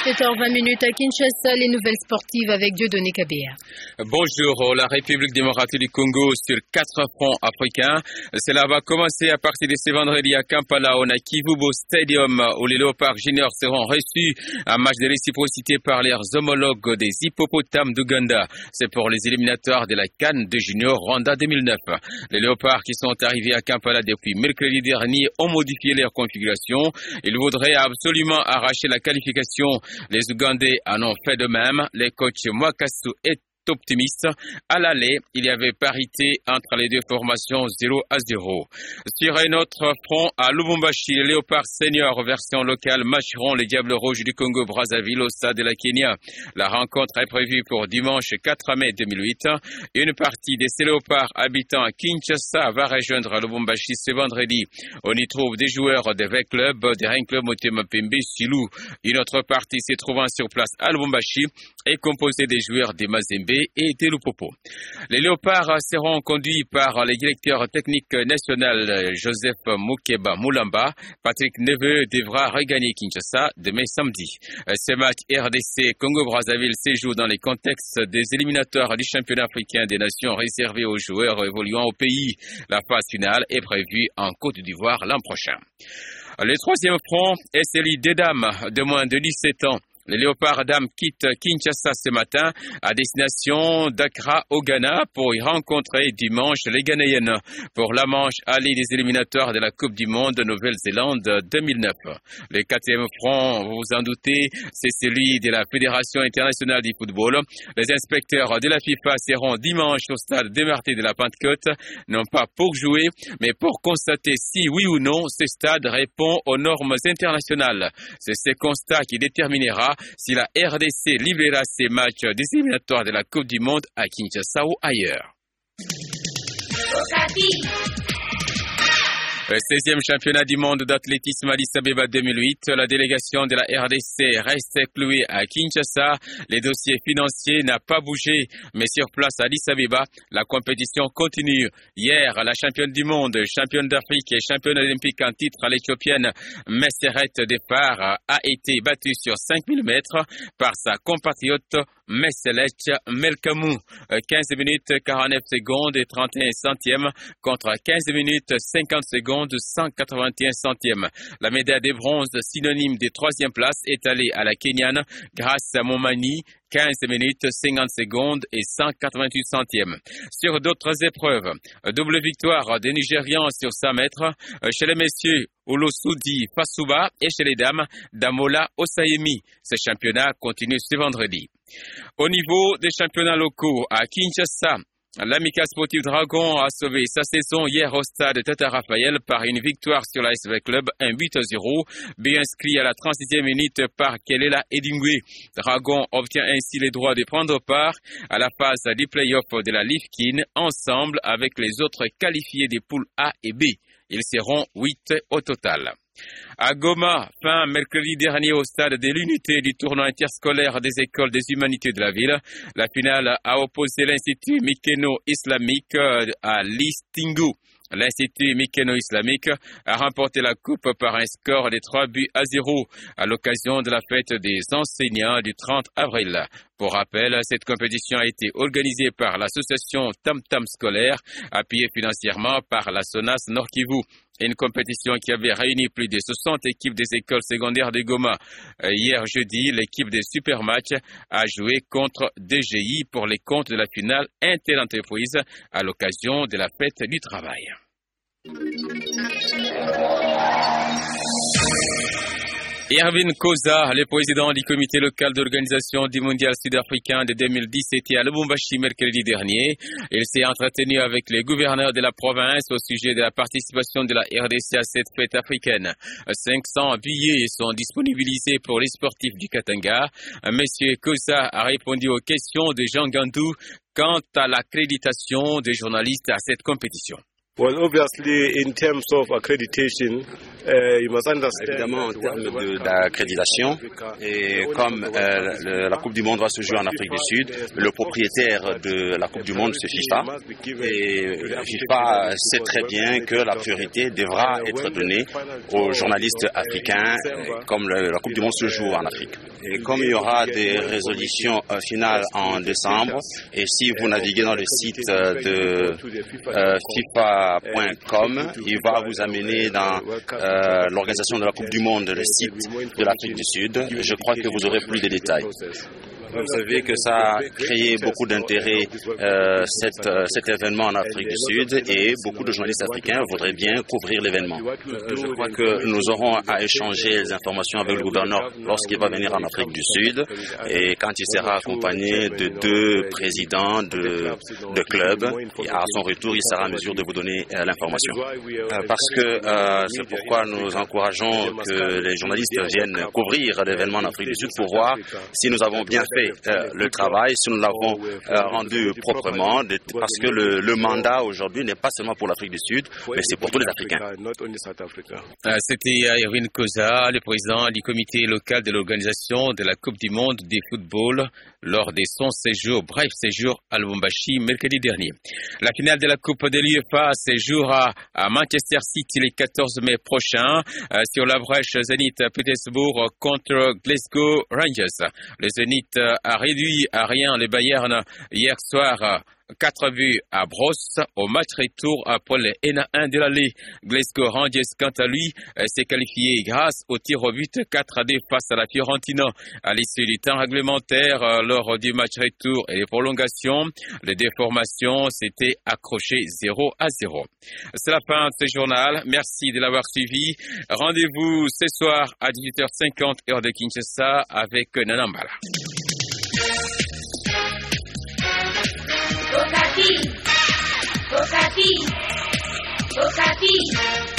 17h20 à Kinshasa, les nouvelles sportives avec Dieudonné Kabea. Bonjour, la République démocratique du Congo sur 4 fronts africains. Cela va commencer à partir de ce vendredi à Kampala, au Kivubo Stadium, où les Léopards juniors seront reçus en match de réciprocité par leurs homologues des hippopotames d'Ouganda. C'est pour les éliminatoires de la CAN de Junior Rwanda 2009. Les Léopards qui sont arrivés à Kampala depuis mercredi dernier ont modifié leur configuration. Ils voudraient absolument arracher la qualification. Les Ougandais en ont fait de même. Les coachs Mwakasu et optimiste. À l'aller, il y avait parité entre les deux formations 0-0. Sur un autre front, à Lubumbashi, les Léopards seniors version locale matcheront les Diables Rouges du Congo-Brazzaville au stade de la Kenya. La rencontre est prévue pour dimanche 4 mai 2008. Une partie de ces Léopards habitant à Kinshasa va rejoindre Lubumbashi ce vendredi. On y trouve des joueurs des V clubs, des Rain Club Motema Pembe, Silou. Une autre partie se trouvant sur place à Lubumbashi est composée des joueurs des Mazembe et de Lupopo. Les Léopards seront conduits par les directeurs techniques nationaux Joseph Mukeba Mulamba. Patrick Neveu devra regagner Kinshasa demain samedi. Ce match RDC Congo-Brazzaville se joue dans les contextes des éliminatoires du championnat africain des nations réservés aux joueurs évoluant au pays. La phase finale est prévue en Côte d'Ivoire l'an prochain. Le troisième front est celui des dames de moins de 17 ans. Les Léopards dames quittent Kinshasa ce matin à destination d'Accra au Ghana pour y rencontrer dimanche les Ghanéennes pour la manche aller des éliminatoires de la Coupe du Monde Nouvelle-Zélande 2009. Le quatrième front, vous vous en doutez, c'est celui de la Fédération internationale du football. Les inspecteurs de la FIFA seront dimanche au stade Desmartés de la Pentecôte, non pas pour jouer, mais pour constater si oui ou non ce stade répond aux normes internationales. C'est ce constat qui déterminera si la RDC livrera ses matchs des éliminatoires de la Coupe du Monde à Kinshasa ou ailleurs. Le 16e championnat du monde d'athlétisme Addis Abeba 2008, la délégation de la RDC reste clouée à Kinshasa. Les dossiers financiers n'ont pas bougé, mais sur place à Addis Abeba, la compétition continue. Hier, la championne du monde, championne d'Afrique et championne olympique en titre, l'Éthiopienne Messeret Depar, a été battue sur 5000 mètres par sa compatriote Messelet Melkamou. 15 minutes 49 secondes et 31 centièmes contre 15 minutes 50 secondes 181 centièmes. La médaille de bronze, synonyme de 3e place, est allée à la Kenyane grâce à Momani, 15 minutes 50 secondes et 188 centièmes. Sur d'autres épreuves, double victoire des Nigérians sur 100 mètres. Chez les messieurs, Olosudi Fasuba et chez les dames, Damola Osayemi. Ce championnat continue ce vendredi. Au niveau des championnats locaux à Kinshasa, l'Amicale Sportive Dragon a sauvé sa saison hier au stade Tata Raphaël par une victoire sur la SV Club, 1-0, but inscrit à la 36e minute par Kelela Edingwe. Dragon obtient ainsi les droits de prendre part à la phase du play-off de la Lifkin ensemble avec les autres qualifiés des poules A et B. Ils seront 8 au total. À Goma, fin mercredi dernier au stade de l'unité du tournoi interscolaire des écoles des humanités de la ville, la finale a opposé l'Institut Mikeno Islamique à l'Istingu. L'Institut Mikeno-Islamique a remporté la coupe par un score de 3-0 à l'occasion de la fête des enseignants du 30 avril. Pour rappel, cette compétition a été organisée par l'association Tam Tam Scolaire, appuyée financièrement par la SONAS Nord Kivu. Une compétition qui avait réuni plus de 60 équipes des écoles secondaires de Goma. Hier jeudi, l'équipe des Supermatch a joué contre DGI pour les comptes de la finale interentreprise à l'occasion de la fête du travail. Erwin Koza, le président du comité local d'organisation du mondial sud-africain de 2010, était à Lubumbashi mercredi dernier. Il s'est entretenu avec les gouverneurs de la province au sujet de la participation de la RDC à cette fête africaine. 500 billets sont disponibilisés pour les sportifs du Katanga. Monsieur Koza a répondu aux questions de Jean Gandou quant à l'accréditation des journalistes à cette compétition. Well, obviously, in terms of accreditation, you must understand. Évidemment, en termes d'accréditation, et comme la Coupe du Monde va se jouer en Afrique du Sud, le propriétaire de la Coupe du Monde, c'est FIFA. Et FIFA sait très bien que la priorité devra être donnée aux journalistes africains, comme la Coupe du Monde se joue en Afrique. Et comme il y aura des résolutions finales en décembre, et si vous naviguez dans le site de FIFA.com, il va vous amener dans l'organisation de la Coupe du Monde, le site de l'Afrique du Sud. Je crois que vous aurez plus de détails. Vous savez que ça a créé beaucoup d'intérêt, cet événement en Afrique du Sud, et beaucoup de journalistes africains voudraient bien couvrir l'événement. Je crois que nous aurons à échanger les informations avec le gouverneur lorsqu'il va venir en Afrique du Sud, et quand il sera accompagné de 2 présidents de clubs, et à son retour, il sera en mesure de vous donner l'information. Parce que c'est pourquoi nous encourageons que les journalistes viennent couvrir l'événement en Afrique du Sud pour voir si nous avons bien fait le travail, si nous l'avons rendu proprement, parce que le mandat aujourd'hui n'est pas seulement pour l'Afrique du Sud, mais c'est pour tous les Africains. C'était Irwin Koza, le président du comité local de l'organisation de la Coupe du Monde de football lors de son bref séjour à Lubumbashi mercredi dernier. La finale de la Coupe de l'UEFA séjourera à Manchester City le 14 mai prochain sur la brèche Zenit Pétersbourg contre Glasgow Rangers. Le Zenit a réduit à rien le Bayern hier soir. 4 buts à Brosse au match retour pour le N1 de l'aller. Glasgow Rangers, quant à lui, s'est qualifié grâce au tir au but 4-2 face à la Fiorentina. À l'issue du temps réglementaire, lors du match retour et des prolongations, les deux formations s'étaient accrochées 0-0. C'est la fin de ce journal. Merci de l'avoir suivi. Rendez-vous ce soir à 18h50 heure de Kinshasa avec Nana Mbala. Okapi.